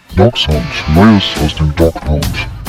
Dog Sound, Neues aus dem Dog Pound.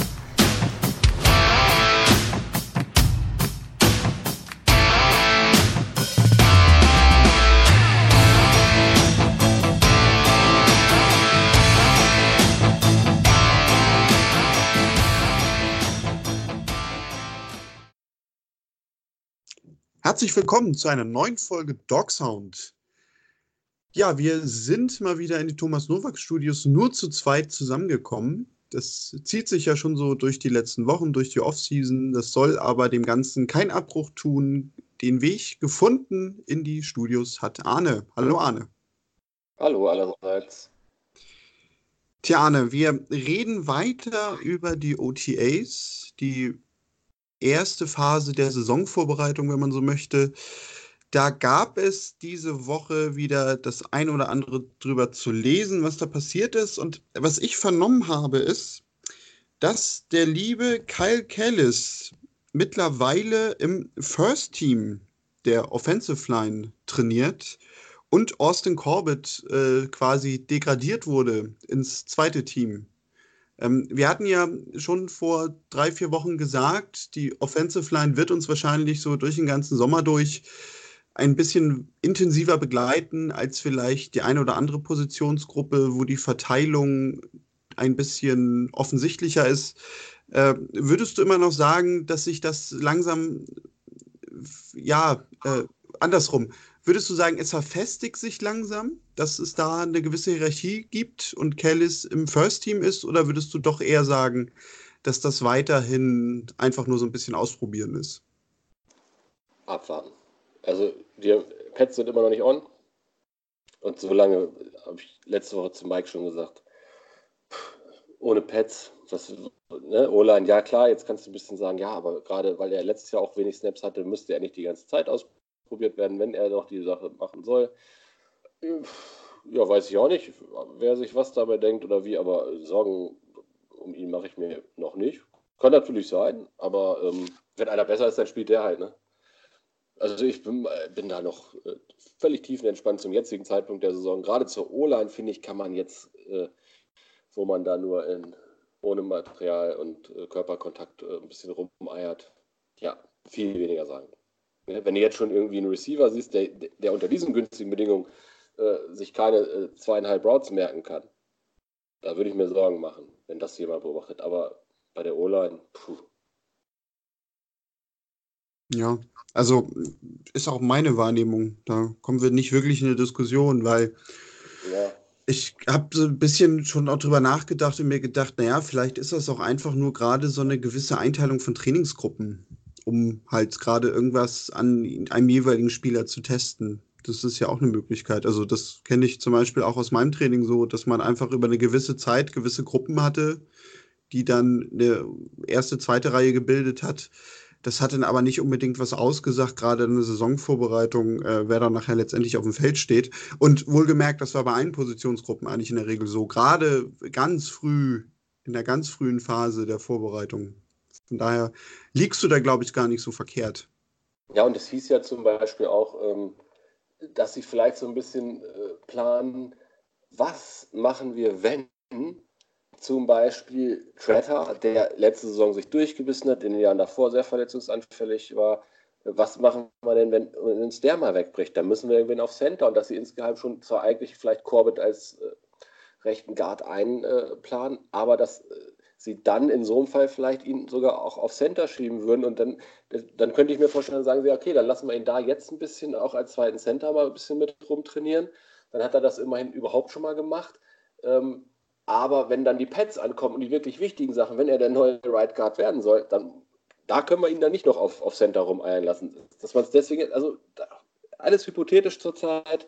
Herzlich willkommen zu einer neuen Folge Dog Sound. Ja, wir sind mal wieder in die Thomas Nowak Studios nur zu zweit zusammengekommen. Das zieht sich ja schon so durch die letzten Wochen, durch die Offseason. Das soll aber dem Ganzen keinen Abbruch tun. Den Weg gefunden in die Studios hat Arne. Hallo Arne. Hallo allerseits. Tja Arne, wir reden weiter über die OTAs, die erste Phase der Saisonvorbereitung, wenn man so möchte. Da gab es diese Woche wieder das ein oder andere drüber zu lesen, was da passiert ist. Und was ich vernommen habe, ist, dass der liebe Kyle Kallis mittlerweile im First Team der Offensive Line trainiert und Austin Corbett quasi degradiert wurde ins zweite Team. Wir hatten ja schon vor 3-4 Wochen gesagt, die Offensive Line wird uns wahrscheinlich so durch den ganzen Sommer durch ein bisschen intensiver begleiten als vielleicht die eine oder andere Positionsgruppe, wo die Verteilung ein bisschen offensichtlicher ist. Würdest du immer noch sagen, dass sich das langsam, andersrum, würdest du sagen, es verfestigt sich langsam, dass es da eine gewisse Hierarchie gibt und Kallis im First Team ist, oder würdest du doch eher sagen, dass das weiterhin einfach nur so ein bisschen ausprobieren ist? Abwarten. Also die Pads sind immer noch nicht on. Und so lange habe ich letzte Woche zu Mike schon gesagt, ohne Pads, O-Line, ja klar, jetzt kannst du ein bisschen sagen, ja, aber gerade weil er letztes Jahr auch wenig Snaps hatte, müsste er nicht die ganze Zeit ausprobiert werden, wenn er doch die Sache machen soll. Ja, weiß ich auch nicht, wer sich was dabei denkt oder wie, aber Sorgen um ihn mache ich mir noch nicht. Kann natürlich sein, aber wenn einer besser ist, dann spielt der halt, ne? Also ich bin da noch völlig tiefenentspannt zum jetzigen Zeitpunkt der Saison. Gerade zur O-Line, finde ich, kann man jetzt, wo man da nur ohne Material und Körperkontakt ein bisschen rumeiert, ja, viel weniger sagen. Ja, wenn du jetzt schon irgendwie einen Receiver siehst, der unter diesen günstigen Bedingungen sich keine 2,5 Routes merken kann, da würde ich mir Sorgen machen, wenn das jemand beobachtet. Aber bei der O-Line, Ja, also ist auch meine Wahrnehmung. Da kommen wir nicht wirklich in eine Diskussion, weil ja. ich habe so ein bisschen schon auch drüber nachgedacht und mir gedacht, naja, vielleicht ist das auch einfach nur gerade so eine gewisse Einteilung von Trainingsgruppen, um halt gerade irgendwas an einem jeweiligen Spieler zu testen. Das ist ja auch eine Möglichkeit. Also das kenne ich zum Beispiel auch aus meinem Training so, dass man einfach über eine gewisse Zeit gewisse Gruppen hatte, die dann eine erste, zweite Reihe gebildet hat. Das hat dann aber nicht unbedingt was ausgesagt, gerade in der Saisonvorbereitung, wer dann nachher letztendlich auf dem Feld steht. Und wohlgemerkt, das war bei allen Positionsgruppen eigentlich in der Regel so, gerade ganz früh, in der ganz frühen Phase der Vorbereitung. Von daher liegst du da, glaube ich, gar nicht so verkehrt. Ja, und es hieß ja zum Beispiel auch, dass sie vielleicht so ein bisschen planen, was machen wir, wenn zum Beispiel Tretter, der letzte Saison sich durchgebissen hat, in den Jahren davor sehr verletzungsanfällig war, was machen wir denn, wenn uns der mal wegbricht? Dann müssen wir irgendwen auf Center, und dass sie insgeheim schon zwar eigentlich vielleicht Corbett als rechten Guard einplanen, aber dass sie dann in so einem Fall vielleicht ihn sogar auch auf Center schieben würden, und dann könnte ich mir vorstellen, dann sagen sie, okay, dann lassen wir ihn da jetzt ein bisschen auch als zweiten Center mal ein bisschen mit rumtrainieren. Dann hat er das immerhin überhaupt schon mal gemacht. Aber wenn dann die Pads ankommen und die wirklich wichtigen Sachen, wenn er der neue Right Guard werden soll, dann da können wir ihn dann nicht noch auf Center rumeiern lassen. Dass man es deswegen, also alles hypothetisch zurzeit.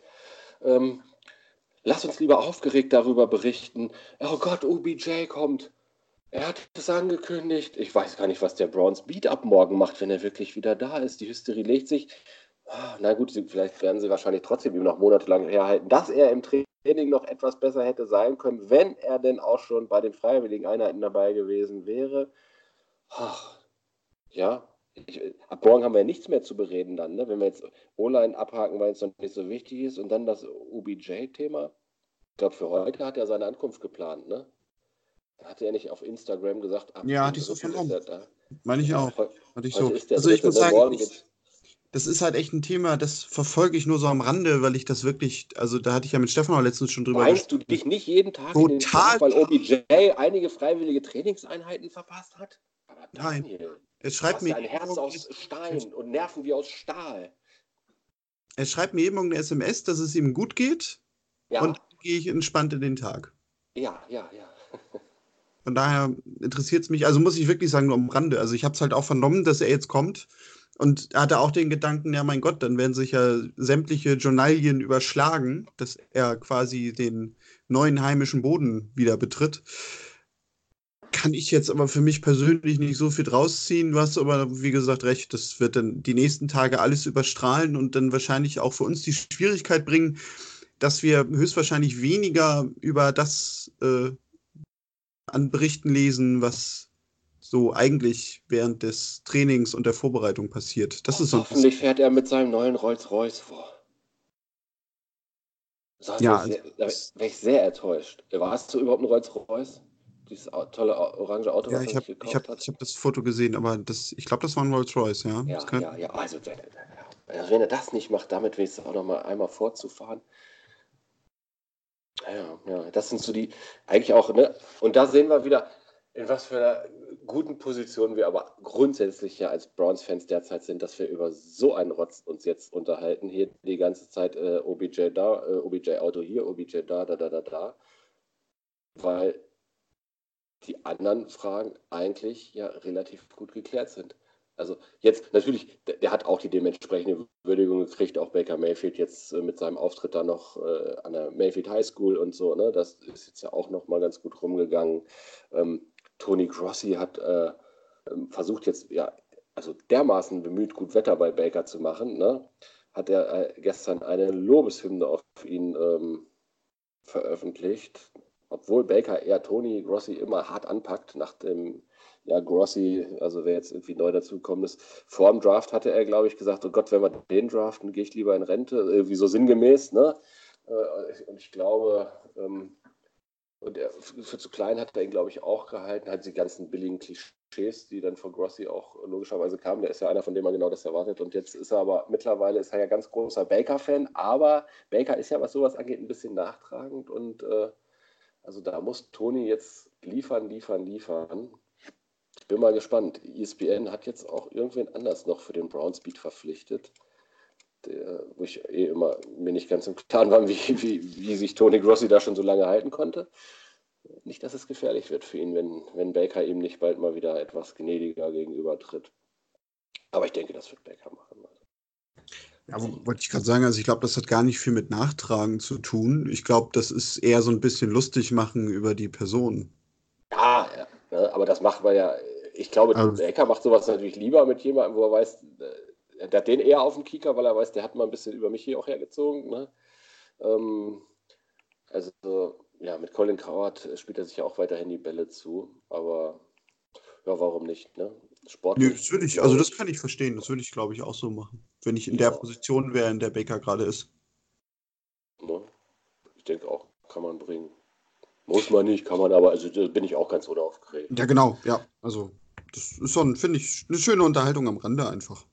Lass uns lieber aufgeregt darüber berichten. Oh Gott, OBJ kommt. Er hat es angekündigt. Ich weiß gar nicht, was der Browns Beat-Up morgen macht, wenn er wirklich wieder da ist. Die Hysterie legt sich. Na gut, vielleicht werden sie wahrscheinlich trotzdem ihm noch monatelang herhalten, dass er im Training noch etwas besser hätte sein können, wenn er denn auch schon bei den freiwilligen Einheiten dabei gewesen wäre. Ach, ja, ab morgen haben wir ja nichts mehr zu bereden dann, ne? Wenn wir jetzt O-Line abhaken, weil es noch nicht so wichtig ist, und dann das OBJ-Thema. Ich glaube, für heute hat er seine Ankunft geplant, ne? Hatte er nicht auf Instagram gesagt, ab Ja, dem hatte ich so 3. ist vernommen. er da? Meine ich Ja, auch. Hatte ich heute so. ist der Also ich 3., muss ne? sagen, Morgen geht's. das ist halt echt ein Thema, das verfolge ich nur so am Rande, weil ich das wirklich, also da hatte ich ja mit Stefan auch letztens schon drüber Meinst du gesprochen. dich nicht jeden Tag in den Total. Schlaf, weil OBJ einige freiwillige Trainingseinheiten verpasst hat? Aber Nein. Daniel, Er du schreibt hast mir ja ein jeden Herz Morgen, aus Stein und Nerven wie aus Stahl. er schreibt mir jeden Morgen eine SMS, dass es ihm gut geht und Ja, dann gehe ich entspannt in den Tag. ja, ja, ja. Von daher interessiert es mich, also muss ich wirklich sagen, nur am Rande. Also ich habe es halt auch vernommen, dass er jetzt kommt und hatte auch den Gedanken, ja mein Gott, dann werden sich ja sämtliche Journalien überschlagen, dass er quasi den neuen heimischen Boden wieder betritt. Kann ich jetzt aber für mich persönlich nicht so viel draus ziehen. Du hast aber, wie gesagt, recht. Das wird dann die nächsten Tage alles überstrahlen und dann wahrscheinlich auch für uns die Schwierigkeit bringen, dass wir höchstwahrscheinlich weniger über das an Berichten lesen, was so eigentlich während des Trainings und der Vorbereitung passiert. Das ist so ein bisschen. Hoffentlich fährt er mit seinem neuen Rolls-Royce vor. Sonst Ja, also wär ich sehr enttäuscht. Warst du überhaupt ein Rolls-Royce? Dieses tolle orange Auto, ja, was er sich gekauft hat? ich hab das Foto gesehen, aber ich glaube, das war ein Rolls-Royce, ja. Ja, ja, ja. Also, wenn er das nicht macht, damit wenigstens auch noch mal einmal fortzufahren. Ja, ja, das sind so die, eigentlich auch, ne? Und da sehen wir wieder, in was für einer guten Position wir aber grundsätzlich ja als Browns-Fans derzeit sind, dass wir über so einen Rotz uns jetzt unterhalten. Hier die ganze Zeit OBJ da, OBJ-Auto hier, OBJ da, da, da, da, da. Weil die anderen Fragen eigentlich ja relativ gut geklärt sind. Also jetzt natürlich, der hat auch die dementsprechende Würdigung gekriegt, auch Baker Mayfield jetzt mit seinem Auftritt da noch an der Mayfield High School und so, ne? Das ist jetzt ja auch noch mal ganz gut rumgegangen. Tony Grossi hat versucht jetzt, ja, also dermaßen bemüht, gut Wetter bei Baker zu machen, ne? Hat er gestern eine Lobeshymne auf ihn veröffentlicht, obwohl Baker eher Tony Grossi immer hart anpackt, nach dem, ja, Grossi, also wer jetzt irgendwie neu dazugekommen ist, vor dem Draft hatte er, glaube ich, gesagt, oh Gott, wenn wir den draften, gehe ich lieber in Rente, irgendwie so sinngemäß, ne? Und ich glaube, und er, für zu klein hat er ihn, glaube ich, auch gehalten, hat die ganzen billigen Klischees, die dann von Grossi auch logischerweise kamen. Der ist ja einer, von dem man genau das erwartet. Und jetzt ist er aber, mittlerweile ist er ja ganz großer Baker-Fan, aber Baker ist ja, was sowas angeht, ein bisschen nachtragend. Und also da muss Tony jetzt liefern, liefern, liefern. Ich bin mal gespannt. ESPN hat jetzt auch irgendwen anders noch für den Browns-Beat verpflichtet. Wo ich immer mir nicht ganz im Klaren war, wie sich Tony Grossi da schon so lange halten konnte. Nicht, dass es gefährlich wird für ihn, wenn Baker ihm nicht bald mal wieder etwas gnädiger gegenübertritt. Aber ich denke, das wird Baker machen. ja, wollte ich gerade sagen, also ich glaube, das hat gar nicht viel mit Nachtragen zu tun. Ich glaube, das ist eher so ein bisschen lustig machen über die Person. Ja, ja, ne, aber das macht man ja. Ich glaube, Also, Baker macht sowas natürlich lieber mit jemandem, wo er weiß, der hat den eher auf dem Kieker, weil er weiß, der hat mal ein bisschen über mich hier auch hergezogen. Ne? Also, ja, mit Colin Cowherd spielt er sich ja auch weiterhin die Bälle zu. Aber ja, warum nicht? Ne? nö, Sportlich, also glaube das ich. kann ich verstehen. Das würde ich, glaube ich, auch so machen. Wenn ich in der Ja, Position wäre, in der Baker gerade ist. ne? Ich denke auch, kann man bringen. Muss man nicht, kann man aber, also da bin ich auch ganz unaufgeregt. Ja, genau, ja. Also, das ist so ein, finde ich, eine schöne Unterhaltung am Rande einfach.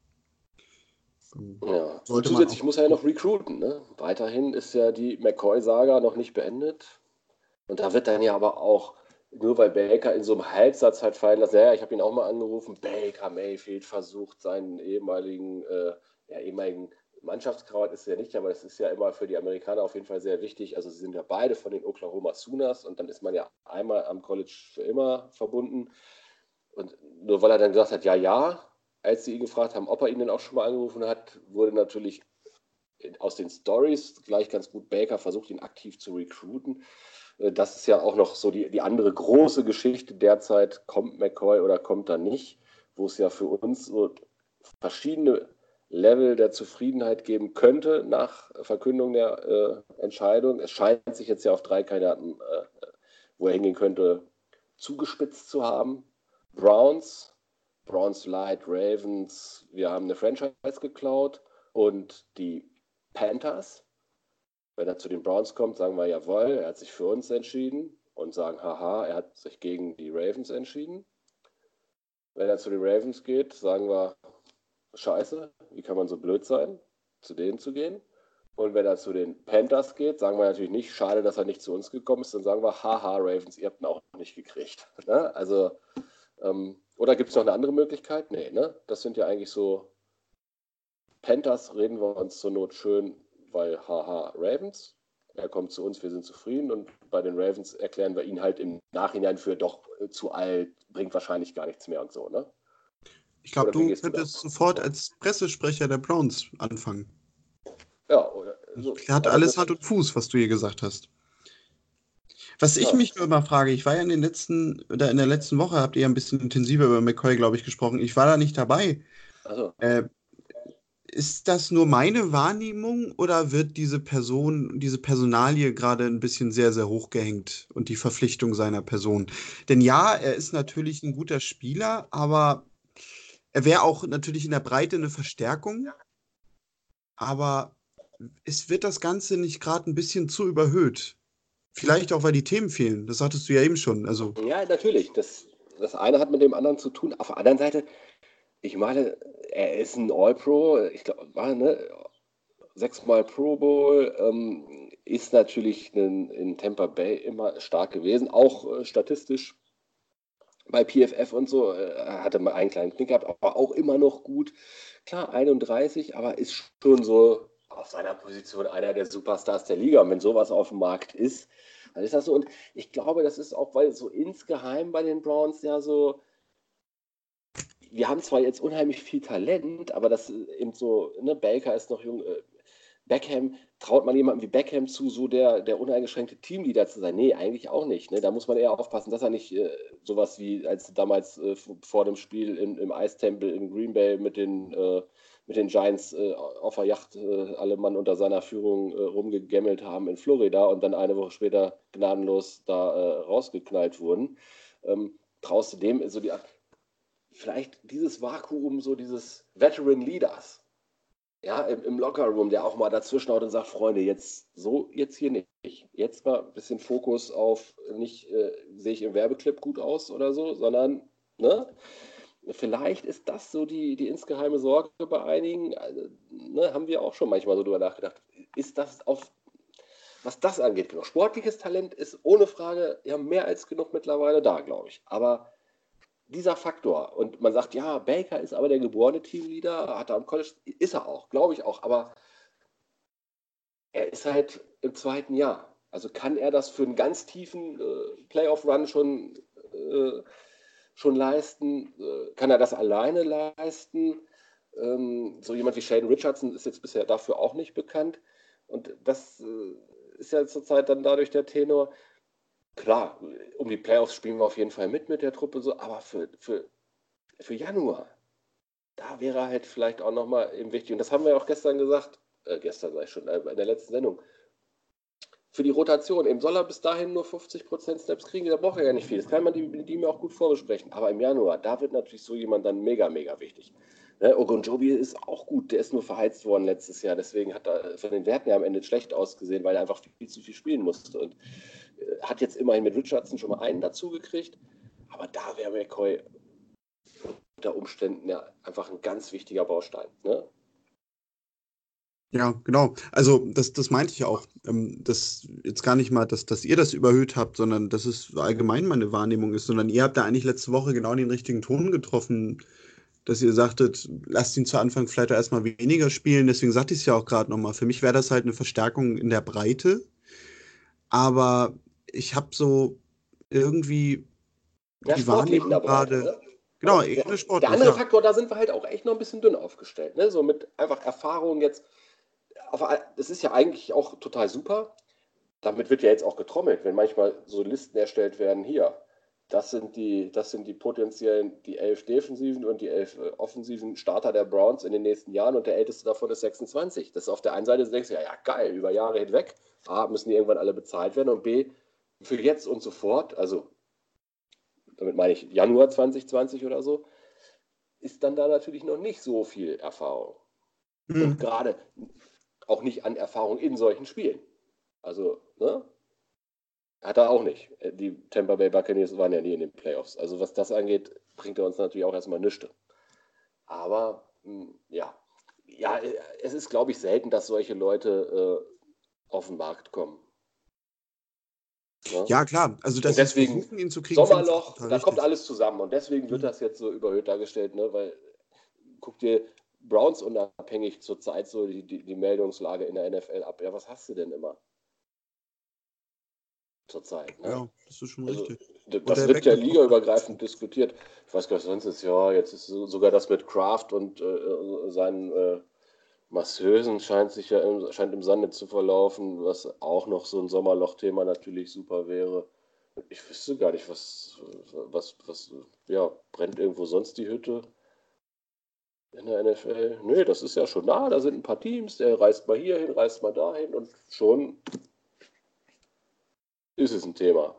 Ja, und Sollte man auch. zusätzlich muss er ja noch recruiten. Ne? Weiterhin ist ja die McCoy-Saga noch nicht beendet. Und da wird dann ja aber auch, nur weil Baker in so einem Halbsatz halt fallen lässt, ja, ich habe ihn auch mal angerufen, Baker Mayfield versucht seinen ehemaligen Mannschaftskrawatt ist ja nicht, aber das ist ja immer für die Amerikaner auf jeden Fall sehr wichtig. Also sie sind ja beide von den Oklahoma Sooners und dann ist man ja einmal am College für immer verbunden. Und nur weil er dann gesagt hat, ja, ja, als sie ihn gefragt haben, ob er ihn denn auch schon mal angerufen hat, wurde natürlich aus den Stories gleich ganz gut Baker versucht, ihn aktiv zu recruiten. Das ist ja auch noch so die andere große Geschichte derzeit, kommt McCoy oder kommt er nicht, wo es ja für uns so verschiedene Level der Zufriedenheit geben könnte nach Verkündung der Entscheidung. Es scheint sich jetzt ja auf 3 Kandidaten, wo er hingehen könnte, zugespitzt zu haben. Browns Light, Ravens, wir haben eine Franchise geklaut und die Panthers. Wenn er zu den Browns kommt, sagen wir jawohl, er hat sich für uns entschieden. und sagen, haha, er hat sich gegen die Ravens entschieden. Wenn er zu den Ravens geht, sagen wir, scheiße, wie kann man so blöd sein, zu denen zu gehen? Und wenn er zu den Panthers geht, sagen wir natürlich nicht, schade, dass er nicht zu uns gekommen ist, dann sagen wir, haha, Ravens, ihr habt ihn auch nicht gekriegt. Ne? Also, oder gibt es noch eine andere Möglichkeit? Nee, ne? Das sind ja eigentlich so, Panthers reden wir uns zur Not schön, weil haha, Ravens, er kommt zu uns, wir sind zufrieden, und bei den Ravens erklären wir ihn halt im Nachhinein für doch zu alt, bringt wahrscheinlich gar nichts mehr und so, ne? Ich glaube, Oder wie du gehst du da könntest sofort vor? als Pressesprecher der Browns anfangen. Ja, oder so. Hat Aber alles das, Hand und Fuß, was du hier gesagt hast. Was ich ja, mich nur immer frage, ich war ja in der letzten Woche habt ihr ja ein bisschen intensiver über McCoy, glaube ich, gesprochen. Ich war da nicht dabei. also, Äh, Ist das nur meine Wahrnehmung oder wird diese Personalie gerade ein bisschen sehr, sehr hochgehängt und die Verpflichtung seiner Person? Denn ja, er ist natürlich ein guter Spieler, aber er wäre auch natürlich in der Breite eine Verstärkung. Aber es wird das Ganze nicht gerade ein bisschen zu überhöht. Vielleicht auch, weil die Themen fehlen. Das sagtest du ja eben schon. Also, ja, natürlich. Das eine hat mit dem anderen zu tun. Auf der anderen Seite, ich meine, er ist ein All-Pro, ich glaube, war, ne, 6-mal Pro Bowl, ist natürlich in Tampa Bay immer stark gewesen, auch statistisch bei PFF und so, hatte mal einen kleinen Knick gehabt, aber auch immer noch gut. Klar, 31, aber ist schon so auf seiner Position einer der Superstars der Liga. Und wenn sowas auf dem Markt ist, dann ist das so. Und ich glaube, das ist auch, weil so insgeheim bei den Browns ja so, wir haben zwar jetzt unheimlich viel Talent, aber das eben so, ne, Baker ist noch jung, Beckham, traut man jemandem wie Beckham zu, so der uneingeschränkte Teamleader zu sein? Nee, eigentlich auch nicht. Ne? Da muss man eher aufpassen, dass er nicht sowas wie, als damals vor dem Spiel im Eistempel in Green Bay mit den Giants auf der Yacht alle Mann unter seiner Führung rumgegemmelt haben in Florida und dann eine Woche später gnadenlos da rausgeknallt wurden. Traust du dem so vielleicht dieses Vakuum, so dieses Veteran Leaders, ja, im Lockerroom, der auch mal dazwischen haut und sagt, Freunde, jetzt hier nicht. Jetzt mal ein bisschen Fokus auf, nicht sehe ich im Werbeclip gut aus oder so, sondern, ne? Vielleicht ist das so die insgeheime Sorge bei einigen, also, ne, haben wir auch schon manchmal so drüber nachgedacht. Ist das was das angeht, genau. Sportliches Talent ist ohne Frage ja mehr als genug mittlerweile da, glaube ich. Aber dieser Faktor, und man sagt, ja, Baker ist aber der geborene Teamleader, hat er am College, ist er auch, glaube ich auch, aber er ist halt im zweiten Jahr. Also kann er das für einen ganz tiefen Playoff-Run schon leisten? Kann er das alleine leisten? So jemand wie Shane Richardson ist jetzt bisher dafür auch nicht bekannt. Und das ist ja zurzeit dann dadurch der Tenor. Klar, um die Playoffs spielen wir auf jeden Fall mit der Truppe, so, aber für Januar, da wäre halt vielleicht auch nochmal eben wichtig. Und das haben wir ja auch gestern gesagt, gestern sag ich schon, in der letzten Sendung. Für die Rotation, eben soll er bis dahin nur 50% Snaps kriegen, da braucht er ja nicht viel. Das kann man die mir auch gut vorbesprechen. Aber im Januar, da wird natürlich so jemand dann mega, mega wichtig. Ne? Ogunjobi ist auch gut, der ist nur verheizt worden letztes Jahr. Deswegen hat er von den Werten ja am Ende schlecht ausgesehen, weil er einfach viel zu viel spielen musste. Und hat jetzt immerhin mit Richardson schon mal einen dazu gekriegt. Aber da wäre McCoy unter Umständen ja einfach ein ganz wichtiger Baustein. Ne? ja, genau. Also, das meinte ich auch. Das jetzt gar nicht mal, dass ihr das überhöht habt, sondern dass es allgemein meine Wahrnehmung ist, sondern ihr habt da eigentlich letzte Woche genau den richtigen Ton getroffen, dass ihr sagtet, lasst ihn zu Anfang vielleicht erstmal weniger spielen. Deswegen sagte ich es ja auch gerade nochmal. Für mich wäre das halt eine Verstärkung in der Breite, aber ich habe so irgendwie Ja, die sportlich in der Wahrnehmung Breite. gerade, Ne? genau, Aber eher der sportlich, andere ja. Faktor, da sind wir halt auch echt noch ein bisschen dünn aufgestellt. Ne? So mit einfach Erfahrung jetzt. Das ist ja eigentlich auch total super. Damit wird ja jetzt auch getrommelt, wenn manchmal so Listen erstellt werden, hier. Das sind die potenziellen, die 11 defensiven und die 11 offensiven Starter der Browns in den nächsten Jahren und der älteste davon ist 26. Das ist auf der einen Seite, denkst du, ja, geil, über Jahre hinweg. A, müssen die irgendwann alle bezahlt werden und B, für jetzt und sofort, also damit meine ich Januar 2020 oder so, ist dann da natürlich noch nicht so viel Erfahrung. Und Hm. gerade auch nicht an Erfahrung in solchen Spielen. Also, ne? Hat er auch nicht. Die Tampa Bay Buccaneers waren ja nie in den Playoffs. Also was das angeht, bringt er uns natürlich auch erstmal nichts. Aber ja, es ist, glaube ich, selten, dass solche Leute auf den Markt kommen. Ja, ja klar. Also, dass sie versuchen, ihn zu kriegen, Sommerloch, da kommt alles zusammen. Und deswegen wird das jetzt so überhöht dargestellt, ne? Weil, guck dir Browns unabhängig zurzeit so die Meldungslage in der NFL ab. Ja, was hast du denn immer? Zurzeit, ne? Ja, das ist schon richtig. Das wird ja ligaübergreifend diskutiert. Ich weiß gar nicht, sonst ist jetzt ist sogar das mit Kraft und seinen Masseusen scheint im Sande zu verlaufen, was auch noch so ein Sommerloch-Thema natürlich super wäre. Ich wüsste gar nicht, was brennt irgendwo sonst die Hütte in der NFL? Nee, das ist ja schon da, da sind ein paar Teams, der reist mal hier hin, reist mal dahin und schon ist es ein Thema.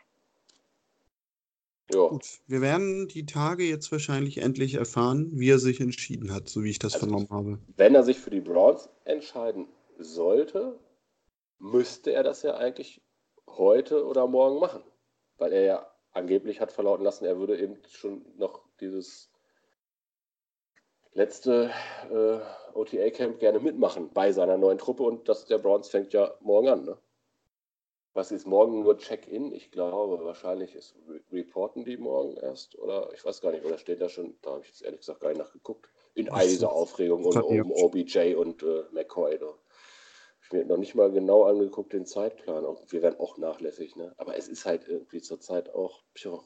Ja. Gut, wir werden die Tage jetzt wahrscheinlich endlich erfahren, wie er sich entschieden hat, so wie ich das vernommen habe. Wenn er sich für die Browns entscheiden sollte, müsste er das ja eigentlich heute oder morgen machen. Weil er ja angeblich hat verlauten lassen, er würde eben schon noch dieses letzte OTA-Camp gerne mitmachen bei seiner neuen Truppe und das der Browns fängt ja morgen an, ne? Was ist morgen nur Check-in? Ich glaube, wahrscheinlich reporten die morgen erst. Oder ich weiß gar nicht, oder steht da schon, da habe ich jetzt ehrlich gesagt gar nicht nachgeguckt. In all dieser Aufregung um OBJ und McCoy. Da habe ich mir noch nicht mal genau angeguckt, den Zeitplan. Wir werden auch nachlässig, ne? Aber es ist halt irgendwie zurzeit auch,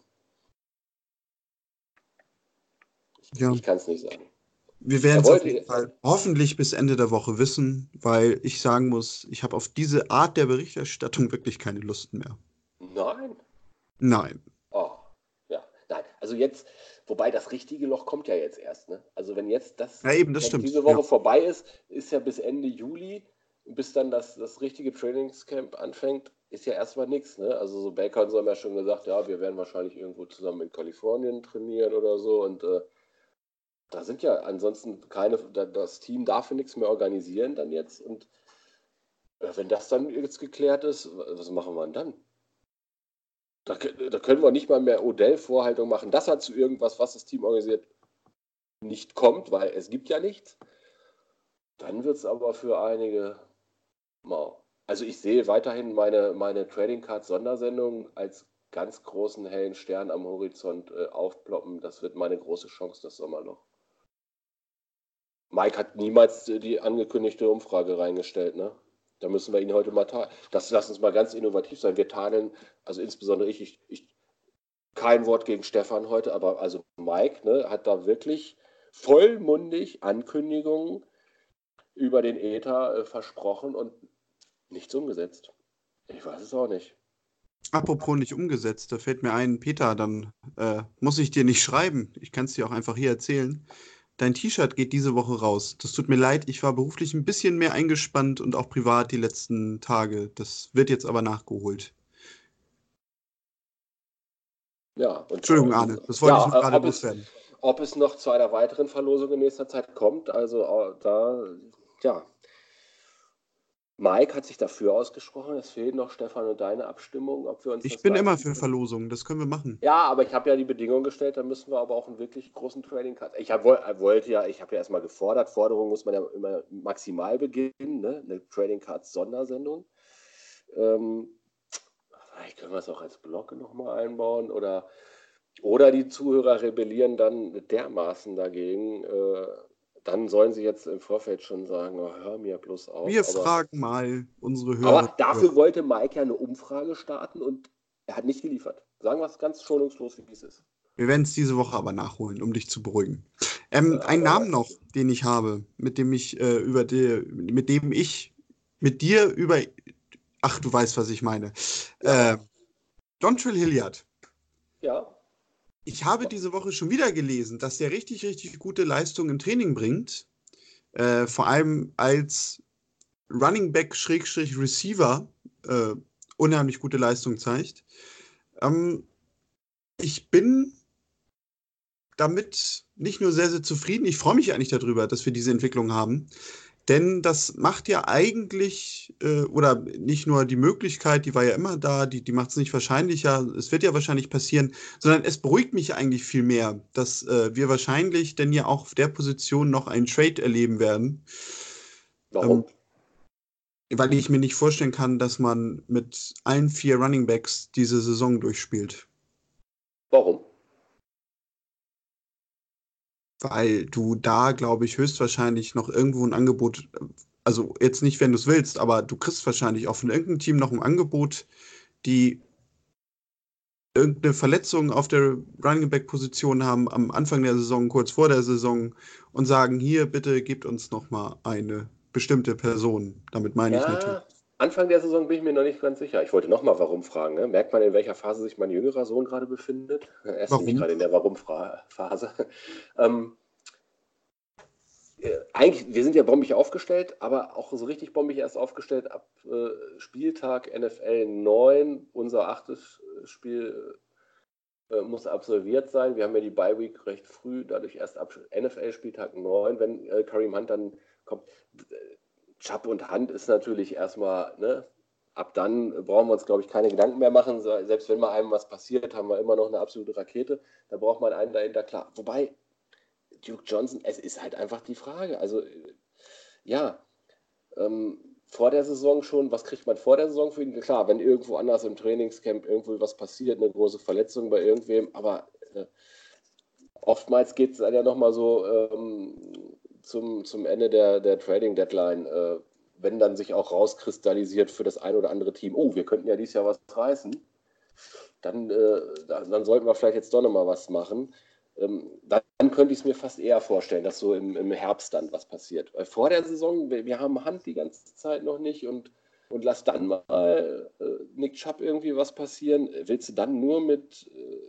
ich kann es nicht sagen. Wir werden es auf jeden Fall hoffentlich bis Ende der Woche wissen, weil ich sagen muss, ich habe auf diese Art der Berichterstattung wirklich keine Lust mehr. Nein? Nein. Oh, ja, nein. Also jetzt, wobei das richtige Loch kommt ja jetzt erst, ne? Also wenn jetzt das stimmt. Diese Woche vorbei ist ja bis Ende Juli, bis dann das richtige Trainingscamp anfängt, ist ja erstmal nichts, ne? Also so Baker und so haben ja schon gesagt, ja, wir werden wahrscheinlich irgendwo zusammen in Kalifornien trainieren oder so und da sind ja ansonsten das Team darf nichts mehr organisieren dann jetzt und wenn das dann jetzt geklärt ist, was machen wir denn dann? Da können wir nicht mal mehr Odell-Vorhaltung machen, dass er zu irgendwas, was das Team organisiert, nicht kommt, weil es gibt ja nichts. Dann wird es aber für einige mau. Also ich sehe weiterhin meine Trading Card Sondersendung als ganz großen hellen Stern am Horizont aufploppen. Das wird meine große Chance, das Sommerloch. Mike hat niemals die angekündigte Umfrage reingestellt, ne? Da müssen wir ihn heute mal tadeln. Lass uns mal ganz innovativ sein. Wir tadeln, also insbesondere ich kein Wort gegen Stefan heute, aber also Mike, ne, hat da wirklich vollmundig Ankündigungen über den Äther versprochen und nichts umgesetzt. Ich weiß es auch nicht. Apropos nicht umgesetzt, da fällt mir ein, Peter, dann muss ich dir nicht schreiben. Ich kann es dir auch einfach hier erzählen. Dein T-Shirt geht diese Woche raus. Das tut mir leid, ich war beruflich ein bisschen mehr eingespannt und auch privat die letzten Tage. Das wird jetzt aber nachgeholt. Ja. Entschuldigung, Arne, das wollte ich nur gerade loswerden. Ob es noch zu einer weiteren Verlosung in nächster Zeit kommt, also ja. Mike hat sich dafür ausgesprochen, es fehlt noch, Stefan, und deine Abstimmung, ob wir uns Ich bin immer für Verlosungen, das können wir machen. Ja, aber ich habe ja die Bedingung gestellt, dann müssen wir aber auch einen wirklich großen Trading Card. Ich habe ja erstmal gefordert, Forderung muss man ja immer maximal beginnen, ne? Eine Trading Card Sondersendung. Vielleicht können wir es auch als Blog nochmal einbauen oder die Zuhörer rebellieren dann dermaßen dagegen. Dann sollen sie jetzt im Vorfeld schon sagen, oh, hör mir bloß auf. Wir fragen mal unsere Hörer. Aber dafür wollte Mike ja eine Umfrage starten und er hat nicht geliefert. Sagen wir es ganz schonungslos, wie es ist. Wir werden es diese Woche aber nachholen, um dich zu beruhigen. Einen Namen noch, den ich habe, mit dem ich mit dir über, ach, du weißt, was ich meine. Ja. Dontrell Hilliard. Ja. Ich habe diese Woche schon wieder gelesen, dass der richtig, richtig gute Leistung im Training bringt. Vor allem als Running Back / Receiver unheimlich gute Leistung zeigt. Ich bin damit nicht nur sehr, sehr zufrieden, ich freue mich eigentlich darüber, dass wir diese Entwicklung haben. Denn das macht ja eigentlich, oder nicht nur die Möglichkeit, die war ja immer da, die macht es nicht wahrscheinlicher, es wird ja wahrscheinlich passieren, sondern es beruhigt mich eigentlich viel mehr, dass wir wahrscheinlich denn ja auch auf der Position noch einen Trade erleben werden. Warum? Weil ich mir nicht vorstellen kann, dass man mit allen 4 Running Backs diese Saison durchspielt. Warum? Weil du da, glaube ich, höchstwahrscheinlich noch irgendwo ein Angebot, also jetzt nicht, wenn du es willst, aber du kriegst wahrscheinlich auch von irgendeinem Team noch ein Angebot, die irgendeine Verletzung auf der Running Back Position haben am Anfang der Saison, kurz vor der Saison und sagen, hier, bitte gebt uns noch mal eine bestimmte Person. Damit meine ich natürlich. Ja, Anfang der Saison bin ich mir noch nicht ganz sicher. Ich wollte nochmal warum fragen. Ne? Merkt man, in welcher Phase sich mein jüngerer Sohn gerade befindet? Er ist nämlich Warum? gerade in der Warum-Phase. ähm, Eigentlich, wir sind ja bombig aufgestellt, aber auch so richtig bombig erst aufgestellt ab Spieltag NFL 9. Unser 8. Spiel muss absolviert sein. Wir haben ja die Bye-Week recht früh, dadurch erst ab NFL-Spieltag 9, wenn Kareem Hunt dann kommt. Chubb und Hunt ist natürlich erstmal, ne, ab dann brauchen wir uns, glaube ich, keine Gedanken mehr machen. Selbst wenn mal einem was passiert, haben wir immer noch eine absolute Rakete. Da braucht man einen dahinter, klar. Wobei, Duke Johnson, es ist halt einfach die Frage. Also, ja, vor der Saison schon, was kriegt man vor der Saison für ihn? Klar, wenn irgendwo anders im Trainingscamp irgendwo was passiert, eine große Verletzung bei irgendwem, aber oftmals geht es dann ja nochmal so zum Ende der Trading-Deadline, wenn dann sich auch rauskristallisiert für das ein oder andere Team, oh, wir könnten ja dieses Jahr was reißen, dann sollten wir vielleicht jetzt doch nochmal was machen. Dann könnte ich es mir fast eher vorstellen, dass so im Herbst dann was passiert. Weil vor der Saison, wir haben Hand die ganze Zeit noch nicht und lass dann mal Nick Chubb irgendwie was passieren. Willst du dann nur mit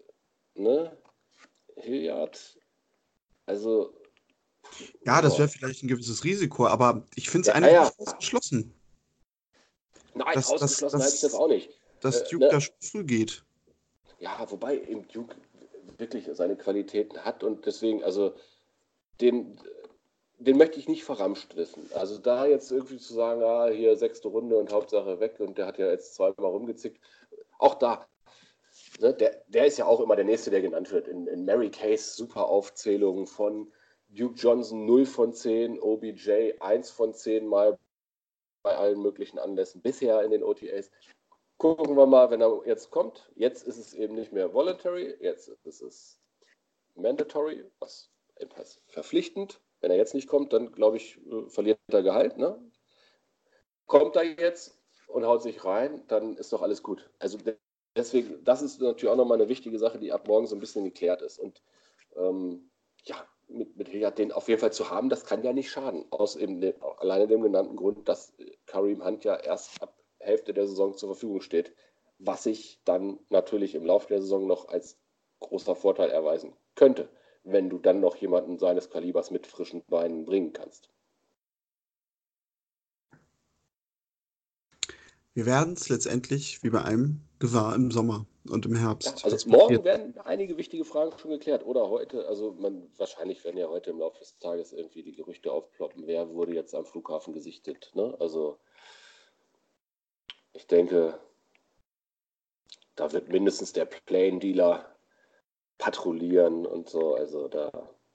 Hilliard? Also, Ja, das boah. wäre vielleicht ein gewisses Risiko, aber ich finde es Ja, eigentlich ja. nicht ausgeschlossen, Nein, dass, dass, ausgeschlossen halte ich das dass, auch nicht. dass Duke Ne? da schon früh geht. Ja, wobei eben Duke wirklich seine Qualitäten hat und deswegen, also den, den möchte ich nicht verramscht wissen. Also da jetzt irgendwie zu sagen, hier 6. Runde und Hauptsache weg und der hat ja jetzt zweimal rumgezickt. Auch da, ne, der ist ja auch immer der Nächste, der genannt wird. In Mary Kays super Aufzählungen von Duke Johnson 0 von 10, OBJ 1 von 10 Mal bei allen möglichen Anlässen bisher in den OTAs. Gucken wir mal, wenn er jetzt kommt. Jetzt ist es eben nicht mehr voluntary, jetzt ist es mandatory, was etwas verpflichtend. Wenn er jetzt nicht kommt, dann glaube ich, verliert er Gehalt. Ne? Kommt er jetzt und haut sich rein, dann ist doch alles gut. Also deswegen, das ist natürlich auch nochmal eine wichtige Sache, die ab morgen so ein bisschen geklärt ist. Und ja, mit Hilliard den auf jeden Fall zu haben, das kann ja nicht schaden. Aus eben alleine dem genannten Grund, dass Kareem Hunt ja erst ab Hälfte der Saison zur Verfügung steht, was sich dann natürlich im Laufe der Saison noch als großer Vorteil erweisen könnte, wenn du dann noch jemanden seines Kalibers mit frischen Beinen bringen kannst. Wir werden es letztendlich wie bei einem gewahr im Sommer und im Ja, Herbst. also Was morgen passiert? werden einige wichtige Fragen schon geklärt. Oder heute, also wahrscheinlich werden ja heute im Laufe des Tages irgendwie die Gerüchte aufploppen, wer wurde jetzt am Flughafen gesichtet. Ne? Also ich denke, da wird mindestens der Plane Dealer patrouillieren und so. Also da.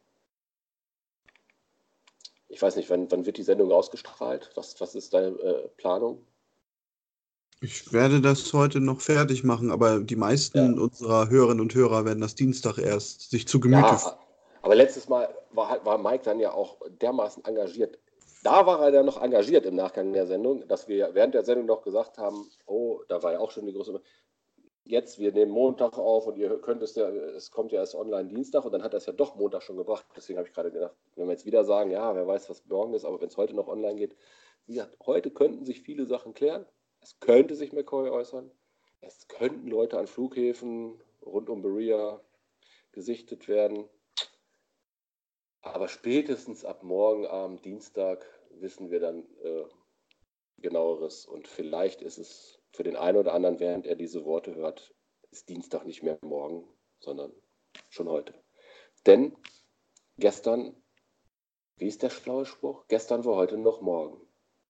Ich weiß nicht, wann wird die Sendung ausgestrahlt? Was ist deine Planung? Ich werde das heute noch fertig machen, aber die Ja. meisten unserer Hörerinnen und Hörer werden das Dienstag erst sich zu Gemüte führen. Ja, aber letztes Mal war Mike dann ja auch dermaßen engagiert. Da war er dann noch engagiert im Nachgang der Sendung, dass wir während der Sendung noch gesagt haben, oh, da war ja auch schon die große. Jetzt, wir nehmen Montag auf und ihr könnt es kommt ja erst online Dienstag und dann hat er es ja doch Montag schon gebracht. Deswegen habe ich gerade gedacht, wenn wir jetzt wieder sagen, ja, wer weiß, was morgen ist, aber wenn es heute noch online geht, wie gesagt, heute könnten sich viele Sachen klären. Es könnte sich McCoy äußern. Es könnten Leute an Flughäfen rund um Berea gesichtet werden. Aber spätestens ab morgen Abend, Dienstag, wissen wir dann genaueres. Und vielleicht ist es für den einen oder anderen, während er diese Worte hört, ist Dienstag nicht mehr morgen, sondern schon heute. Denn gestern Wie ist der schlaue Spruch? Gestern war heute noch morgen.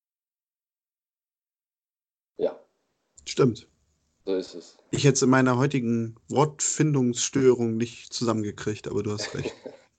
Ja, Stimmt. so ist es. Ich hätte es in meiner heutigen Wortfindungsstörung nicht zusammengekriegt, aber du hast recht.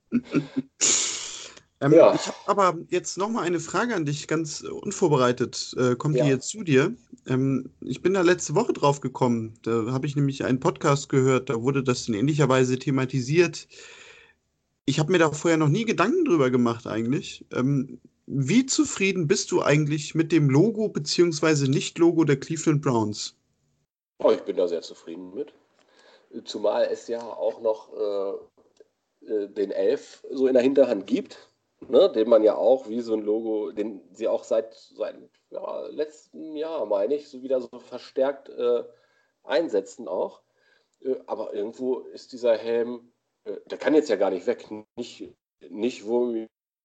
Ja, Ich habe aber jetzt nochmal eine Frage an dich, ganz unvorbereitet. Kommt die ja. jetzt zu dir? Ich bin da letzte Woche drauf gekommen. Da habe ich nämlich einen Podcast gehört, da wurde das in ähnlicher Weise thematisiert. Ich habe mir da vorher noch nie Gedanken drüber gemacht eigentlich. Wie zufrieden bist du eigentlich mit dem Logo beziehungsweise Nicht-Logo der Cleveland Browns? Oh, ich bin da sehr zufrieden mit. Zumal es ja auch noch den Elf so in der Hinterhand gibt, ne, den man ja auch wie so ein Logo, den sie auch seit ja, letztem Jahr, meine ich, so wieder so verstärkt einsetzen auch. Aber irgendwo ist dieser Helm, der kann jetzt ja gar nicht weg. Nicht wo mir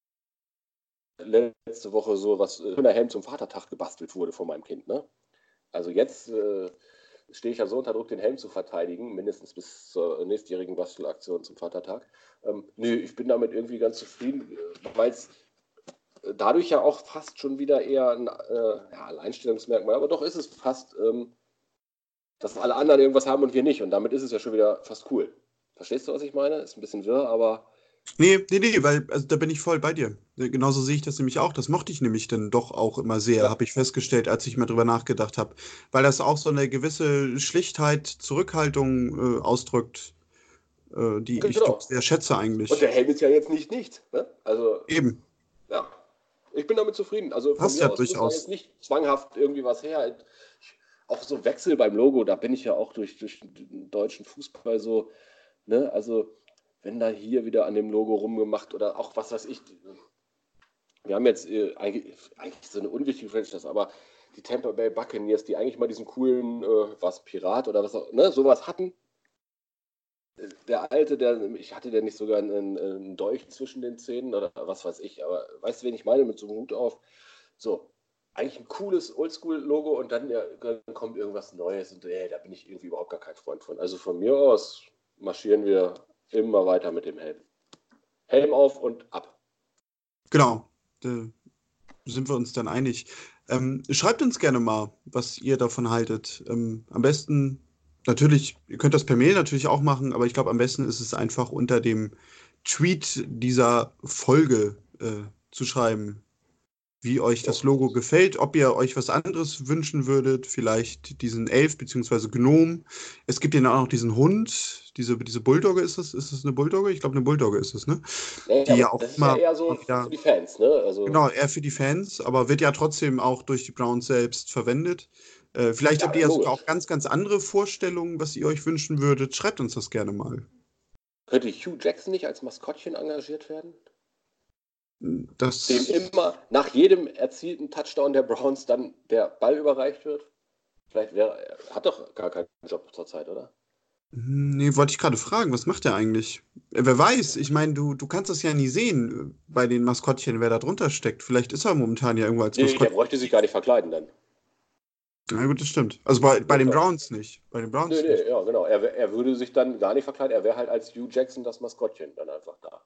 letzte Woche so was schöner Helm zum Vatertag gebastelt wurde von meinem Kind. Ne? Also jetzt stehe ich ja so unter Druck, den Helm zu verteidigen, mindestens bis zur nächstjährigen Bastelaktion zum Vatertag. Nö, ich bin damit irgendwie ganz zufrieden, weil es dadurch ja auch fast schon wieder eher ein ja, Alleinstellungsmerkmal, aber doch ist es fast, dass alle anderen irgendwas haben und wir nicht. Und damit ist es ja schon wieder fast cool. Verstehst du, was ich meine? Ist ein bisschen wirr, aber Nee, weil also da bin ich voll bei dir. Genauso sehe ich das nämlich auch. Das mochte ich nämlich dann doch auch immer sehr, ja, habe ich festgestellt, als ich mal drüber nachgedacht habe. Weil das auch so eine gewisse Schlichtheit, Zurückhaltung ausdrückt, die ich doch genau. sehr schätze Und eigentlich. der Helm ist ja jetzt nicht. Ne? Also, Eben, ja, ich bin damit zufrieden. Also von passt mir ja aus muss da jetzt durchaus. nicht zwanghaft irgendwie was her. Auch so Wechsel beim Logo, da bin ich ja auch durch den deutschen Fußball so, ne? Also wenn da hier wieder an dem Logo rumgemacht oder auch was weiß ich. Wir haben jetzt eigentlich so eine unwichtige Franchise, aber die Tampa Bay Buccaneers, die eigentlich mal diesen coolen, was Pirat oder was auch, ne, sowas hatten. Der Alte, ich hatte der nicht sogar einen Dolch zwischen den Zähnen oder was weiß ich, aber weißt du, wen ich meine, mit so einem Hut auf? So, eigentlich ein cooles Oldschool-Logo und dann kommt irgendwas Neues und da bin ich irgendwie überhaupt gar kein Freund von. Also von mir aus marschieren wir immer weiter mit dem Helm. Helm auf und ab. Genau, da sind wir uns dann einig. Schreibt uns gerne mal, was ihr davon haltet. Am besten, natürlich, ihr könnt das per Mail natürlich auch machen, aber ich glaube, am besten ist es einfach unter dem Tweet dieser Folge zu schreiben, wie euch So. das Logo gefällt, ob ihr euch was anderes wünschen würdet, vielleicht diesen Elf bzw. Gnom. Es gibt ja auch noch diesen Hund, diese Bulldogge ist das eine Bulldogge? Ich glaube, eine Bulldogge ist es, ne? Nee, Die aber ja auch das ist ja immer eher so mal für wieder, die Fans, ne? Also, genau, eher für die Fans, aber wird ja trotzdem auch durch die Browns selbst verwendet. Vielleicht habt ja, ihr ja sogar auch logisch. ganz andere Vorstellungen, was ihr euch wünschen würdet. Schreibt uns das gerne mal. Könnte Hugh Jackson nicht als Maskottchen engagiert werden? Dem Das immer nach jedem erzielten Touchdown der Browns dann der Ball überreicht wird? Er hat doch gar keinen Job zurzeit, oder? Nee, wollte ich gerade fragen, was macht der eigentlich? Wer weiß, ich meine, du kannst das ja nie sehen bei den Maskottchen, wer da drunter steckt. Vielleicht ist er momentan ja irgendwo als Nee, der Maskottchen bräuchte sich gar aktiv. nicht verkleiden dann. Na gut, das stimmt. Also bei Ja, den klar. Browns nicht. Bei den Nee, Browns nee, nicht. ja, genau. Er würde sich dann gar nicht verkleiden. Er wäre halt als Hugh Jackson das Maskottchen dann einfach da.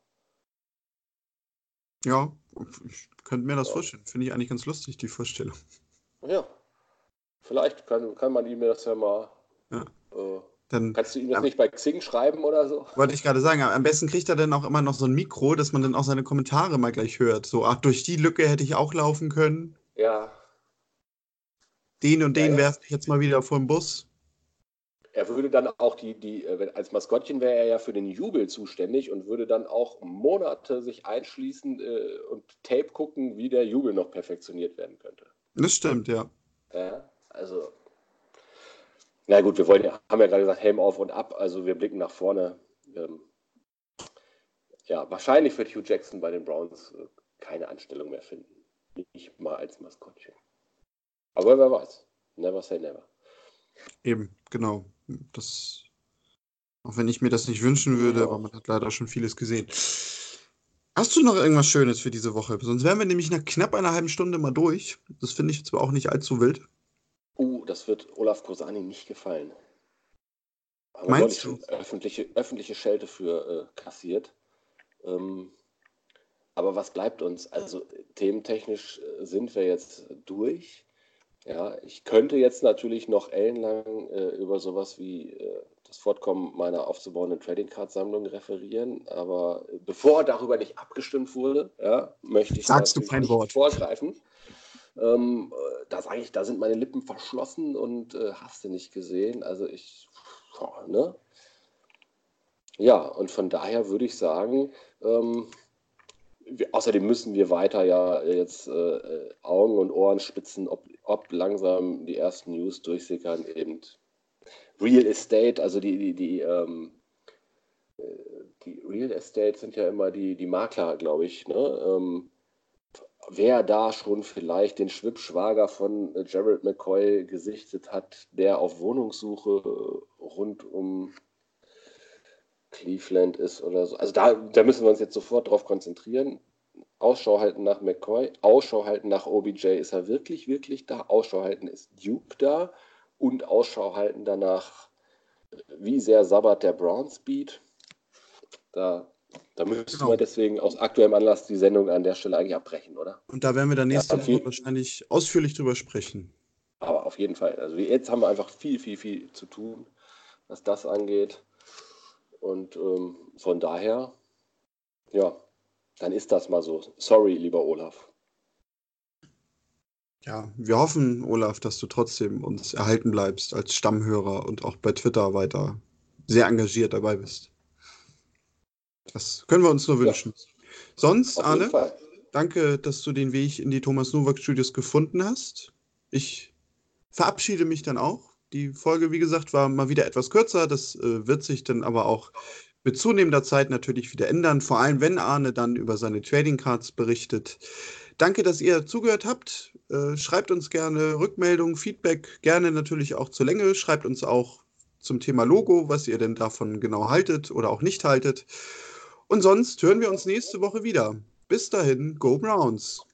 Ja, ich könnte mir das Ja, vorstellen. Finde ich eigentlich ganz lustig, die Vorstellung. ja. Vielleicht kann man ihm das ja mal. Ja, Äh, dann kannst du ihm das nicht bei Xing schreiben oder so? wollte ich gerade sagen, am besten kriegt er dann auch immer noch so ein Mikro, dass man dann auch seine Kommentare mal gleich hört. So, ach, durch die Lücke hätte ich auch laufen können. Ja, Den und ja, den ja. werfe ich jetzt mal wieder vor den Bus. Er würde dann auch als Maskottchen wäre er ja für den Jubel zuständig und würde dann auch Monate sich einschließen und Tape gucken, wie der Jubel noch perfektioniert werden könnte. Das stimmt, ja. Ja, also, na gut, haben ja gerade gesagt, Helm auf und ab, also wir blicken nach vorne. Ähm, ja, wahrscheinlich wird Hugh Jackson bei den Browns keine Anstellung mehr finden. Nicht mal als Maskottchen. Aber wer weiß. Never say never. Eben, genau. Das, auch wenn ich mir das nicht wünschen würde, aber Ja. man hat leider schon vieles gesehen. Hast du noch irgendwas Schönes für diese Woche? Sonst wären wir nämlich nach knapp einer halben Stunde mal durch. Das finde ich jetzt aber auch nicht allzu wild. Das wird Olaf Kosani nicht gefallen. Haben wir neulich Meinst du? schon öffentliche Schelte für kassiert. Ähm, Aber was bleibt uns? Also thementechnisch sind wir jetzt durch. Ja, ich könnte jetzt natürlich noch ellenlang über sowas wie das Fortkommen meiner aufzubauenden Trading Card Sammlung referieren, aber bevor darüber nicht abgestimmt wurde, ja, möchte ich Sagst du natürlich kein nicht Wort. vorgreifen. Da sage ich, da sind meine Lippen verschlossen und hast du nicht gesehen. Also ne? Ja, und von daher würde ich sagen, außerdem müssen wir weiter ja jetzt Augen und Ohren spitzen, ob langsam die ersten News durchsickern, eben Real Estate, also die Real Estate sind ja immer die Makler, glaube ich, ne? Wer da schon vielleicht den Schwippschwager von Gerald McCoy gesichtet hat, der auf Wohnungssuche rund um Cleveland ist oder so. Also da müssen wir uns jetzt sofort drauf konzentrieren. Ausschau halten nach McCoy, Ausschau halten nach OBJ, ist er wirklich, wirklich da? Ausschau halten, ist Duke da? Und Ausschau halten danach, wie sehr sabbert der Brown-Speed? Da müssten wir deswegen aus aktuellem Anlass die Sendung an der Stelle eigentlich abbrechen, oder? Und da werden wir dann nächste Woche wahrscheinlich ausführlich drüber sprechen. Aber auf jeden Fall. Also jetzt haben wir einfach viel, viel, viel zu tun, was das angeht. Und von daher, ja, dann ist das mal so. Sorry, lieber Olaf. Ja, wir hoffen, Olaf, dass du trotzdem uns erhalten bleibst als Stammhörer und auch bei Twitter weiter sehr engagiert dabei bist. Das können wir uns nur wünschen. Ja. Sonst, Arne, danke, dass du den Weg in die Thomas Nowak Studios gefunden hast. Ich verabschiede mich dann auch. Die Folge, wie gesagt, war mal wieder etwas kürzer. Das wird sich dann aber auch mit zunehmender Zeit natürlich wieder ändern. Vor allem, wenn Arne dann über seine Trading Cards berichtet. Danke, dass ihr zugehört habt. Schreibt uns gerne Rückmeldungen, Feedback, gerne natürlich auch zur Länge. Schreibt uns auch zum Thema Logo, was ihr denn davon genau haltet oder auch nicht haltet. Und sonst hören wir uns nächste Woche wieder. Bis dahin, Go Browns!